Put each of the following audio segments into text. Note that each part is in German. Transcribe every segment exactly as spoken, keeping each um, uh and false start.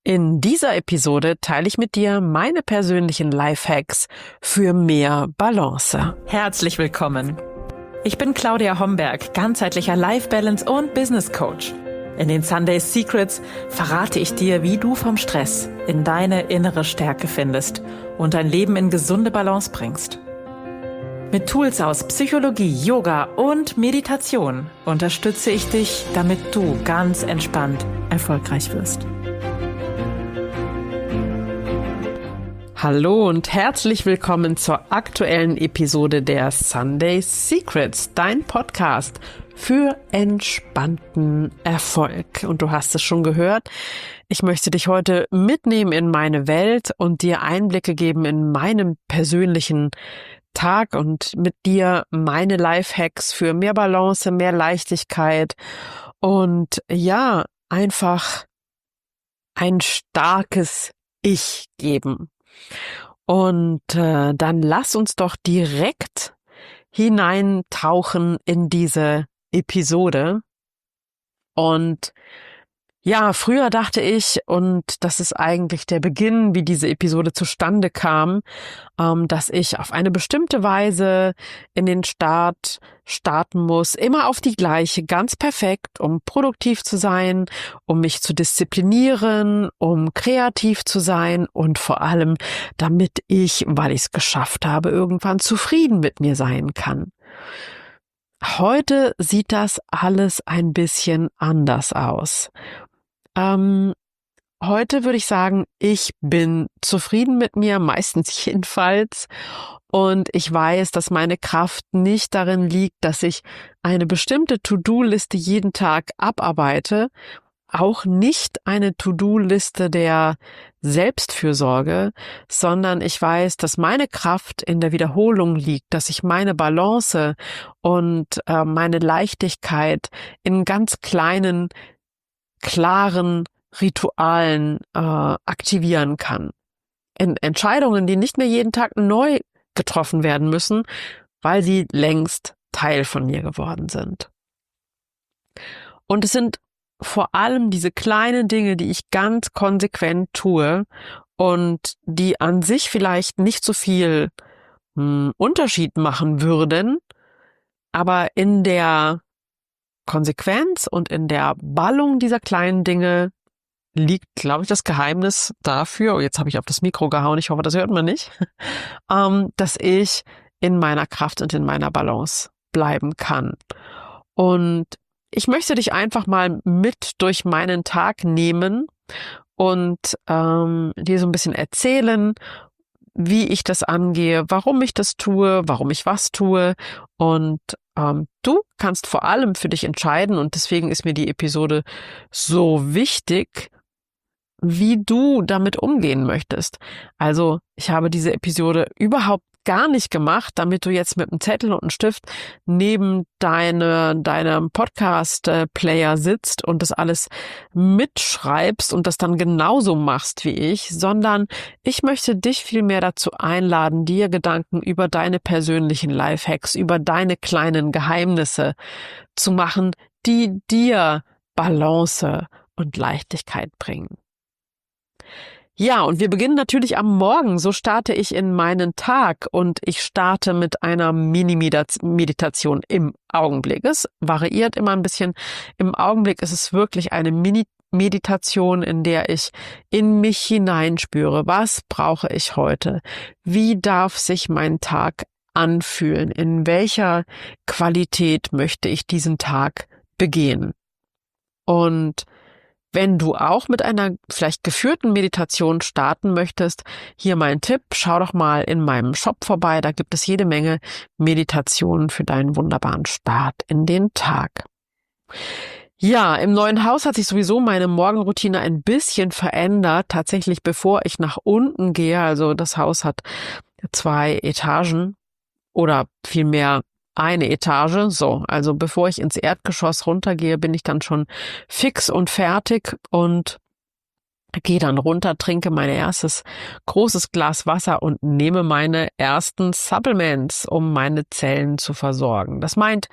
In dieser Episode teile ich mit dir meine persönlichen Lifehacks für mehr Balance. Herzlich willkommen. Ich bin Claudia Homberg, ganzheitlicher Life Balance und Business Coach. In den Sunday Secrets verrate ich dir, wie du vom Stress in deine innere Stärke findest und dein Leben in gesunde Balance bringst. Mit Tools aus Psychologie, Yoga und Meditation unterstütze ich dich, damit du ganz entspannt erfolgreich wirst. Hallo und herzlich willkommen zur aktuellen Episode der Sunday Secrets, dein Podcast für entspannten Erfolg. Und du hast es schon gehört, ich möchte dich heute mitnehmen in meine Welt und dir Einblicke geben in meinen persönlichen Tag und mit dir meine Lifehacks für mehr Balance, mehr Leichtigkeit und ja, einfach ein starkes Ich geben. Und äh, dann lass uns doch direkt hineintauchen in diese Episode. Und ja, früher dachte ich, und das ist eigentlich der Beginn, wie diese Episode zustande kam, ähm, dass ich auf eine bestimmte Weise in den Start starten muss, immer auf die gleiche, ganz perfekt, um produktiv zu sein, um mich zu disziplinieren, um kreativ zu sein und vor allem, damit ich, weil ich es geschafft habe, irgendwann zufrieden mit mir sein kann. Heute sieht das alles ein bisschen anders aus. Ähm, heute würde ich sagen, ich bin zufrieden mit mir, meistens jedenfalls. Und ich weiß, dass meine Kraft nicht darin liegt, dass ich eine bestimmte To-Do-Liste jeden Tag abarbeite. Auch nicht eine To-Do-Liste der Selbstfürsorge, sondern ich weiß, dass meine Kraft in der Wiederholung liegt, dass ich meine Balance und äh, meine Leichtigkeit in ganz kleinen, klaren Ritualen äh, aktivieren kann. In Entscheidungen, die nicht mehr jeden Tag neu getroffen werden müssen, weil sie längst Teil von mir geworden sind. Und es sind vor allem diese kleinen Dinge, die ich ganz konsequent tue und die an sich vielleicht nicht so viel hm, Unterschied machen würden, aber in der Konsequenz und in der Ballung dieser kleinen Dinge liegt, glaube ich, das Geheimnis dafür, oh, jetzt habe ich auf das Mikro gehauen, ich hoffe, das hört man nicht, ähm, dass ich in meiner Kraft und in meiner Balance bleiben kann. Und ich möchte dich einfach mal mit durch meinen Tag nehmen und ähm, dir so ein bisschen erzählen, wie ich das angehe, warum ich das tue, warum ich was tue. Und ähm, du kannst vor allem für dich entscheiden, und deswegen ist mir die Episode so wichtig, wie du damit umgehen möchtest. Also ich habe diese Episode überhaupt gar nicht gemacht, damit du jetzt mit einem Zettel und einem Stift neben deine, deinem Podcast-Player sitzt und das alles mitschreibst und das dann genauso machst wie ich, sondern ich möchte dich vielmehr dazu einladen, dir Gedanken über deine persönlichen Lifehacks, über deine kleinen Geheimnisse zu machen, die dir Balance und Leichtigkeit bringen. Ja, und wir beginnen natürlich am Morgen. So starte ich in meinen Tag und ich starte mit einer Mini-Meditation im Augenblick. Es variiert immer ein bisschen. Im Augenblick ist es wirklich eine Mini-Meditation, in der ich in mich hineinspüre. Was brauche ich heute? Wie darf sich mein Tag anfühlen? In welcher Qualität möchte ich diesen Tag begehen? Und wenn du auch mit einer vielleicht geführten Meditation starten möchtest, hier mein Tipp, schau doch mal in meinem Shop vorbei, da gibt es jede Menge Meditationen für deinen wunderbaren Start in den Tag. Ja, im neuen Haus hat sich sowieso meine Morgenroutine ein bisschen verändert, tatsächlich bevor ich nach unten gehe, also das Haus hat zwei Etagen oder vielmehr eine Etage, so, also bevor ich ins Erdgeschoss runtergehe, bin ich dann schon fix und fertig und gehe dann runter, trinke mein erstes großes Glas Wasser und nehme meine ersten Supplements, um meine Zellen zu versorgen. Das meint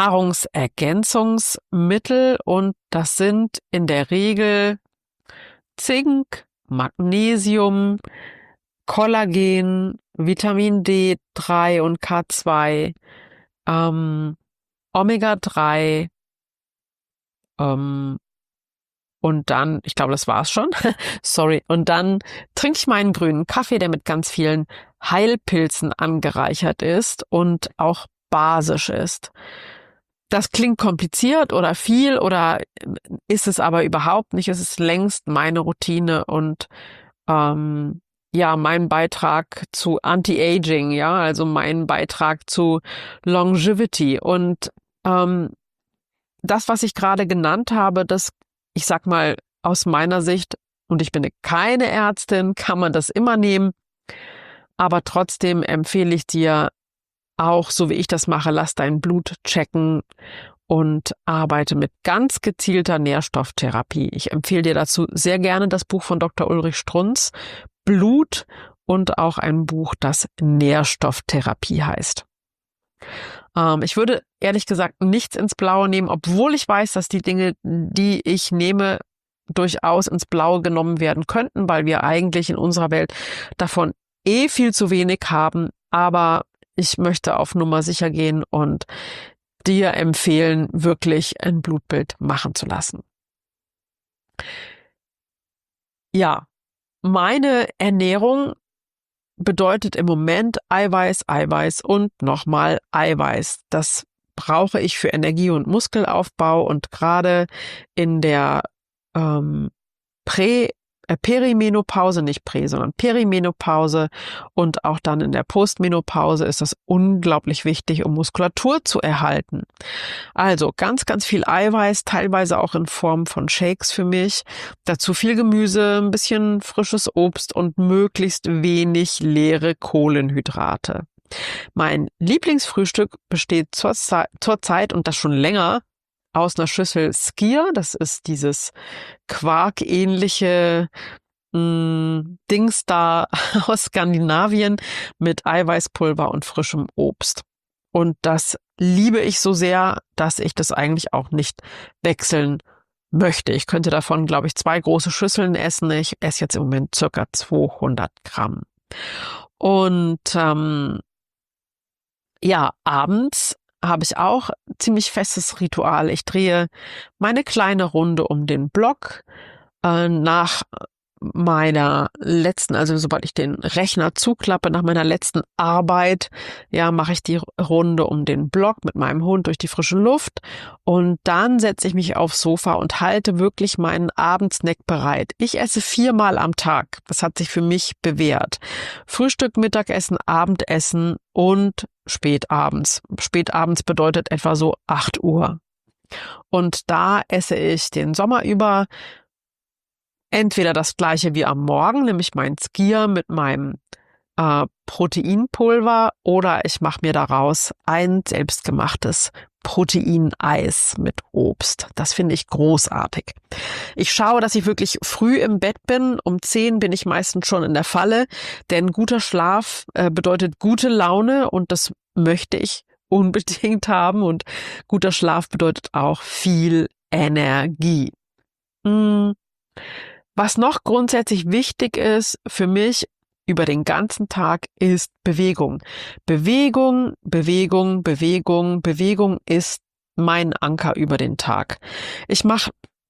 Nahrungsergänzungsmittel und das sind in der Regel Zink, Magnesium, Kollagen, Vitamin D drei und K zwei, ähm, Omega drei, ähm, und dann, ich glaube, das war's schon, sorry, und dann trinke ich meinen grünen Kaffee, der mit ganz vielen Heilpilzen angereichert ist und auch basisch ist. Das klingt kompliziert oder viel oder ist es aber überhaupt nicht. Es ist längst meine Routine und ähm, ja, mein Beitrag zu Anti-Aging, ja, also mein Beitrag zu Longevity. Und ähm, das, was ich gerade genannt habe, das, ich sag mal, aus meiner Sicht, und ich bin keine Ärztin, kann man das immer nehmen, aber trotzdem empfehle ich dir auch, so wie ich das mache, lass dein Blut checken und arbeite mit ganz gezielter Nährstofftherapie. Ich empfehle dir dazu sehr gerne das Buch von Doktor Ulrich Strunz, Blut, und auch ein Buch, das Nährstofftherapie heißt. Ähm, ich würde ehrlich gesagt nichts ins Blaue nehmen, obwohl ich weiß, dass die Dinge, die ich nehme, durchaus ins Blaue genommen werden könnten, weil wir eigentlich in unserer Welt davon eh viel zu wenig haben. Aber ich möchte auf Nummer sicher gehen und dir empfehlen, wirklich ein Blutbild machen zu lassen. Ja, meine Ernährung bedeutet im Moment Eiweiß, Eiweiß und nochmal Eiweiß. Das brauche ich für Energie- und Muskelaufbau und gerade in der ähm, Prä- äh, Perimenopause, nicht Prä, sondern Perimenopause und auch dann in der Postmenopause ist das unglaublich wichtig, um Muskulatur zu erhalten. Also ganz, ganz viel Eiweiß, teilweise auch in Form von Shakes für mich. Dazu viel Gemüse, ein bisschen frisches Obst und möglichst wenig leere Kohlenhydrate. Mein Lieblingsfrühstück besteht zurzeit, zurzeit und das schon länger, aus einer Schüssel Skyr. Das ist dieses Quark-ähnliche mh, Dings da aus Skandinavien mit Eiweißpulver und frischem Obst. Und das liebe ich so sehr, dass ich das eigentlich auch nicht wechseln möchte. Ich könnte davon, glaube ich, zwei große Schüsseln essen. Ich esse jetzt im Moment circa zweihundert Gramm. Und ähm, ja, abends habe ich auch ziemlich festes Ritual. Ich drehe meine kleine Runde um den Block äh, nach meiner letzten, also sobald ich den Rechner zuklappe, nach meiner letzten Arbeit, ja, mache ich die Runde um den Block mit meinem Hund durch die frische Luft und dann setze ich mich aufs Sofa und halte wirklich meinen Abendsnack bereit. Ich esse viermal am Tag. Das hat sich für mich bewährt. Frühstück, Mittagessen, Abendessen und spätabends. Spätabends bedeutet etwa so acht Uhr. Und da esse ich den Sommer über entweder das gleiche wie am Morgen, nämlich mein Skyr mit meinem äh, Proteinpulver, oder ich mache mir daraus ein selbstgemachtes Proteineis mit Obst. Das finde ich großartig. Ich schaue, dass ich wirklich früh im Bett bin. Um zehn bin ich meistens schon in der Falle, denn guter Schlaf äh, bedeutet gute Laune und das möchte ich unbedingt haben und guter Schlaf bedeutet auch viel Energie. Hm. Was noch grundsätzlich wichtig ist für mich über den ganzen Tag ist Bewegung. Bewegung, Bewegung, Bewegung, Bewegung ist mein Anker über den Tag. Ich mache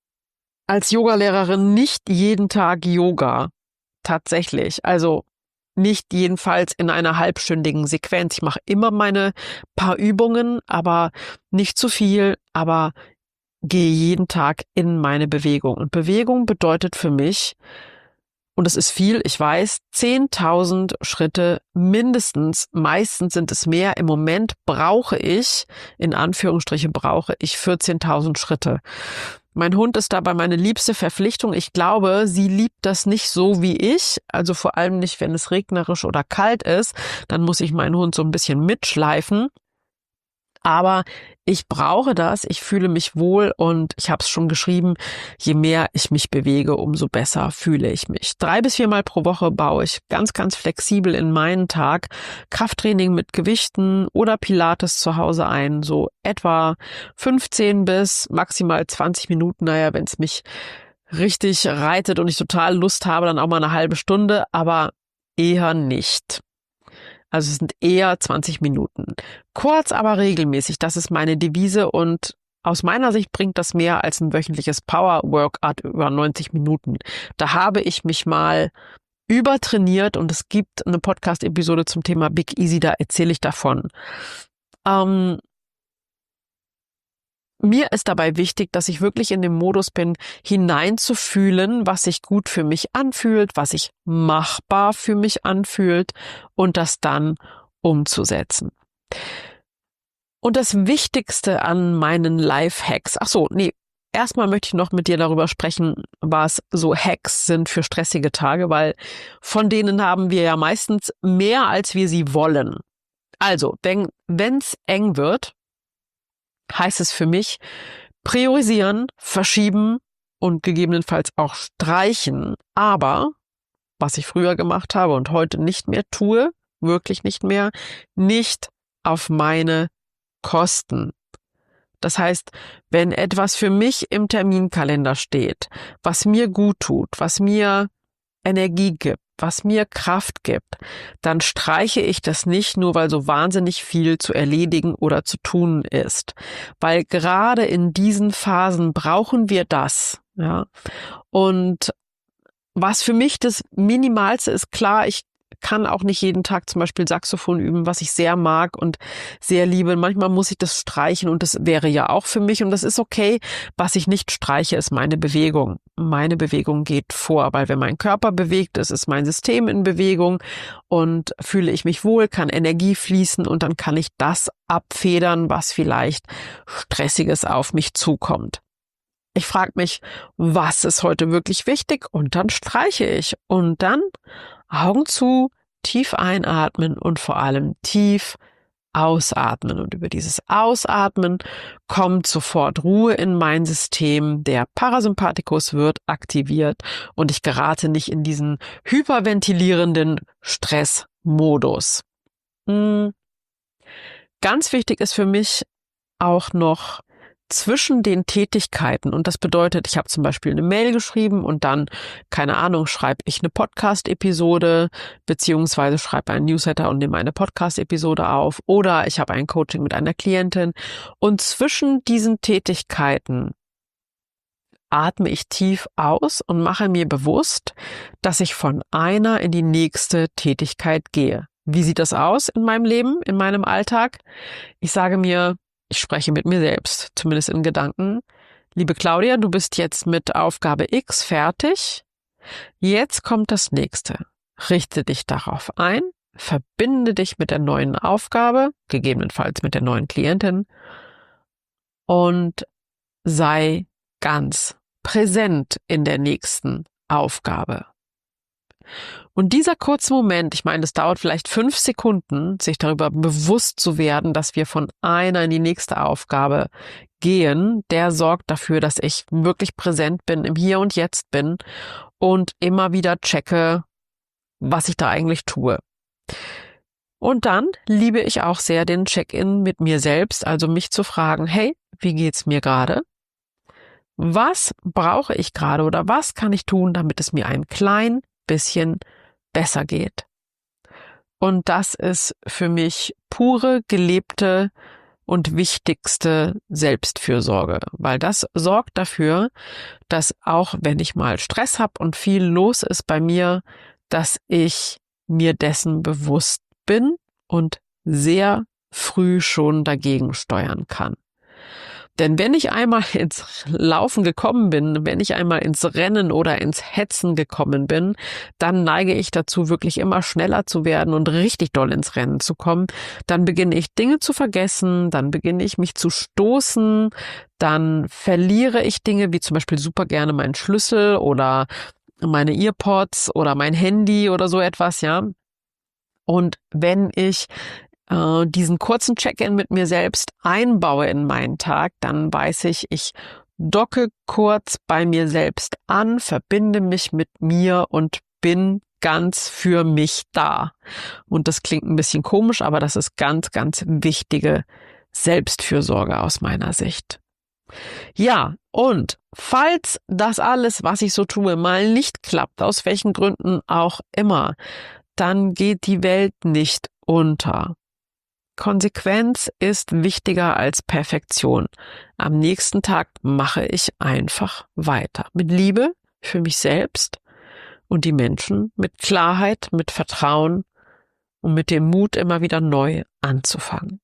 als Yogalehrerin nicht jeden Tag Yoga, tatsächlich. Also nicht jedenfalls in einer halbstündigen Sequenz. Ich mache immer meine paar Übungen, aber nicht zu viel, aber gehe jeden Tag in meine Bewegung. Und Bewegung bedeutet für mich, und es ist viel, ich weiß, zehntausend Schritte mindestens, meistens sind es mehr. Im Moment brauche ich, in Anführungsstriche brauche ich vierzehntausend Schritte. Mein Hund ist dabei meine liebste Verpflichtung. Ich glaube, sie liebt das nicht so wie ich, also vor allem nicht, wenn es regnerisch oder kalt ist. Dann muss ich meinen Hund so ein bisschen mitschleifen. Aber ich brauche das, ich fühle mich wohl und ich habe es schon geschrieben, je mehr ich mich bewege, umso besser fühle ich mich. Drei bis viermal pro Woche baue ich ganz, ganz flexibel in meinen Tag Krafttraining mit Gewichten oder Pilates zu Hause ein, so etwa fünfzehn bis maximal zwanzig Minuten, naja, wenn es mich richtig reitet und ich total Lust habe, dann auch mal eine halbe Stunde, aber eher nicht. Also es sind eher zwanzig Minuten. Kurz, aber regelmäßig, das ist meine Devise und aus meiner Sicht bringt das mehr als ein wöchentliches Power-Workout über neunzig Minuten. Da habe ich mich mal übertrainiert und es gibt eine Podcast-Episode zum Thema Big Easy, da erzähle ich davon. Ähm, mir ist dabei wichtig, dass ich wirklich in dem Modus bin, hineinzufühlen, was sich gut für mich anfühlt, was sich machbar für mich anfühlt und das dann umzusetzen. Und das Wichtigste an meinen Life-Hacks, ach so, nee, erstmal möchte ich noch mit dir darüber sprechen, was so Hacks sind für stressige Tage, weil von denen haben wir ja meistens mehr, als wir sie wollen. Also, wenn es eng wird, heißt es für mich, priorisieren, verschieben und gegebenenfalls auch streichen. Aber, was ich früher gemacht habe und heute nicht mehr tue, wirklich nicht mehr, nicht auf meine Kosten. Das heißt, wenn etwas für mich im Terminkalender steht, was mir gut tut, was mir Energie gibt, was mir Kraft gibt, dann streiche ich das nicht nur, weil so wahnsinnig viel zu erledigen oder zu tun ist. Weil gerade in diesen Phasen brauchen wir das, ja. Und was für mich das Minimalste ist, klar, ich kann auch nicht jeden Tag zum Beispiel Saxophon üben, was ich sehr mag und sehr liebe. Manchmal muss ich das streichen und das wäre ja auch für mich und das ist okay. Was ich nicht streiche, ist meine Bewegung. Meine Bewegung geht vor, weil wenn mein Körper bewegt ist, ist mein System in Bewegung und fühle ich mich wohl, kann Energie fließen und dann kann ich das abfedern, was vielleicht Stressiges auf mich zukommt. Ich frage mich, was ist heute wirklich wichtig und dann streiche ich und dann Augen zu, tief einatmen und vor allem tief ausatmen. Und über dieses Ausatmen kommt sofort Ruhe in mein System. Der Parasympathikus wird aktiviert und ich gerate nicht in diesen hyperventilierenden Stressmodus. Hm. Ganz wichtig ist für mich auch noch zwischen den Tätigkeiten, und das bedeutet, ich habe zum Beispiel eine Mail geschrieben und dann, keine Ahnung, schreibe ich eine Podcast-Episode beziehungsweise schreibe einen Newsletter und nehme eine Podcast-Episode auf oder ich habe ein Coaching mit einer Klientin und zwischen diesen Tätigkeiten atme ich tief aus und mache mir bewusst, dass ich von einer in die nächste Tätigkeit gehe. Wie sieht das aus in meinem Leben, in meinem Alltag? Ich sage mir, ich spreche mit mir selbst, zumindest in Gedanken. Liebe Claudia, du bist jetzt mit Aufgabe X fertig. Jetzt kommt das nächste. Richte dich darauf ein, verbinde dich mit der neuen Aufgabe, gegebenenfalls mit der neuen Klientin und sei ganz präsent in der nächsten Aufgabe. Und dieser kurze Moment, ich meine, es dauert vielleicht fünf Sekunden, sich darüber bewusst zu werden, dass wir von einer in die nächste Aufgabe gehen, der sorgt dafür, dass ich wirklich präsent bin, im Hier und Jetzt bin und immer wieder checke, was ich da eigentlich tue. Und dann liebe ich auch sehr den Check-in mit mir selbst, also mich zu fragen, hey, wie geht's mir gerade? Was brauche ich gerade oder was kann ich tun, damit es mir ein klein bisschen besser geht? Und das ist für mich pure, gelebte und wichtigste Selbstfürsorge, weil das sorgt dafür, dass auch wenn ich mal Stress habe und viel los ist bei mir, dass ich mir dessen bewusst bin und sehr früh schon dagegen steuern kann. Denn wenn ich einmal ins Laufen gekommen bin, wenn ich einmal ins Rennen oder ins Hetzen gekommen bin, dann neige ich dazu, wirklich immer schneller zu werden und richtig doll ins Rennen zu kommen. Dann beginne ich Dinge zu vergessen, dann beginne ich mich zu stoßen, dann verliere ich Dinge, wie zum Beispiel super gerne meinen Schlüssel oder meine Earpods oder mein Handy oder so etwas, ja. Und wenn ich diesen kurzen Check-in mit mir selbst einbaue in meinen Tag, dann weiß ich, ich docke kurz bei mir selbst an, verbinde mich mit mir und bin ganz für mich da. Und das klingt ein bisschen komisch, aber das ist ganz, ganz wichtige Selbstfürsorge aus meiner Sicht. Ja, und falls das alles, was ich so tue, mal nicht klappt, aus welchen Gründen auch immer, dann geht die Welt nicht unter. Konsequenz ist wichtiger als Perfektion. Am nächsten Tag mache ich einfach weiter. Mit Liebe für mich selbst und die Menschen, mit Klarheit, mit Vertrauen und mit dem Mut, immer wieder neu anzufangen.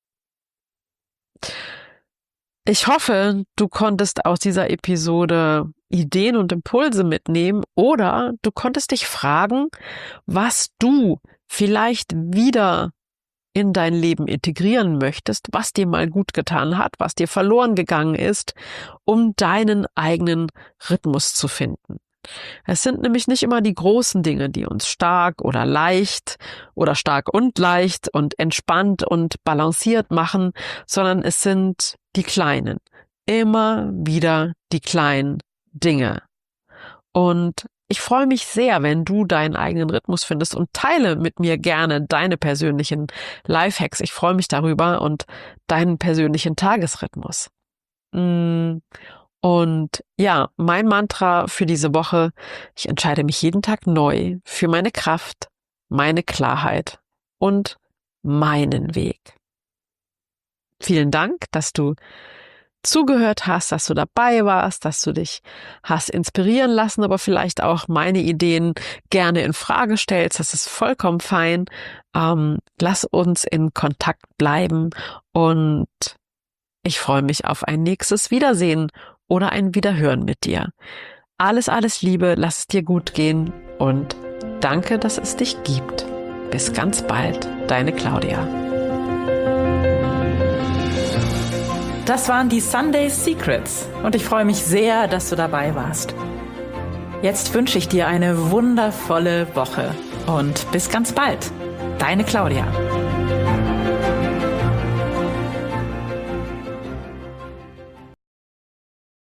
Ich hoffe, du konntest aus dieser Episode Ideen und Impulse mitnehmen oder du konntest dich fragen, was du vielleicht wieder in dein Leben integrieren möchtest, was dir mal gut getan hat, was dir verloren gegangen ist, um deinen eigenen Rhythmus zu finden. Es sind nämlich nicht immer die großen Dinge, die uns stark oder leicht oder stark und leicht und entspannt und balanciert machen, sondern es sind die kleinen, immer wieder die kleinen Dinge. Und ich freue mich sehr, wenn du deinen eigenen Rhythmus findest und teile mit mir gerne deine persönlichen Lifehacks. Ich freue mich darüber und deinen persönlichen Tagesrhythmus. Und ja, mein Mantra für diese Woche: Ich entscheide mich jeden Tag neu für meine Kraft, meine Klarheit und meinen Weg. Vielen Dank, dass du zugehört hast, dass du dabei warst, dass du dich hast inspirieren lassen, aber vielleicht auch meine Ideen gerne in Frage stellst. Das ist vollkommen fein. Ähm, lass uns in Kontakt bleiben und ich freue mich auf ein nächstes Wiedersehen oder ein Wiederhören mit dir. Alles, alles Liebe, lass es dir gut gehen und danke, dass es dich gibt. Bis ganz bald, deine Claudia. Das waren die Sunday Secrets und ich freue mich sehr, dass du dabei warst. Jetzt wünsche ich dir eine wundervolle Woche und bis ganz bald. Deine Claudia.